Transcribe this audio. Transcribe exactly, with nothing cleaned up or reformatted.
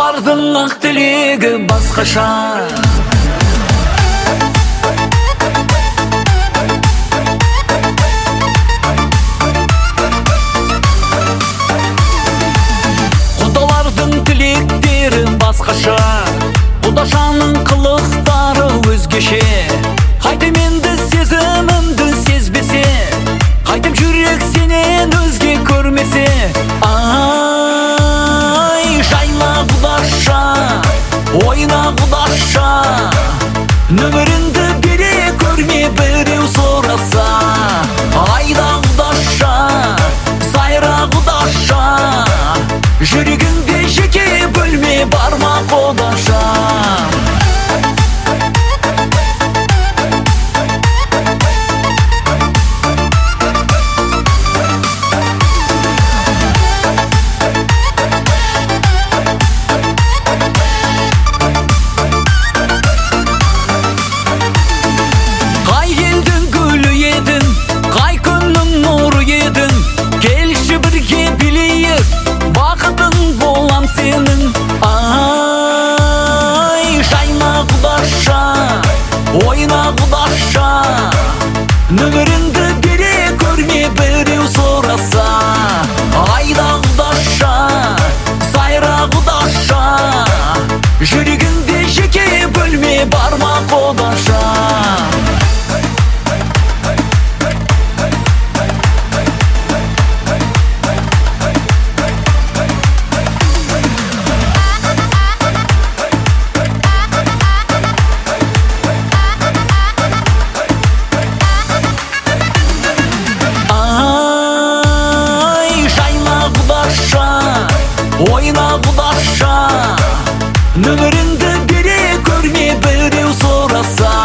Құдалардың ақ тілегі басқаша. Құдалардың тілектері басқаша, құдашаның қылықтары өзгеше. Қайтем енді сезімімді сезбесе, қайтем жүрек сенен өзге көрмесе. Ай, жайна құдаша, ойна құдаша, нөміріңді бере көрме біреу сұраса. Айда құдаша, сайра құдаша, жүрегіңде жеке бөлме барма құдаша. Келші бірге билейік, бақытың болам сенің. Ай, жайна құдаша, ойна құдаша, нөміріңді бере көрме біреу сұраса. Айда құдаша, сайра құдаша, жүрегіңде жеке бөлме барма құдаша. Ойна құдаша, нөміріңді бере көрме біреу сұраса.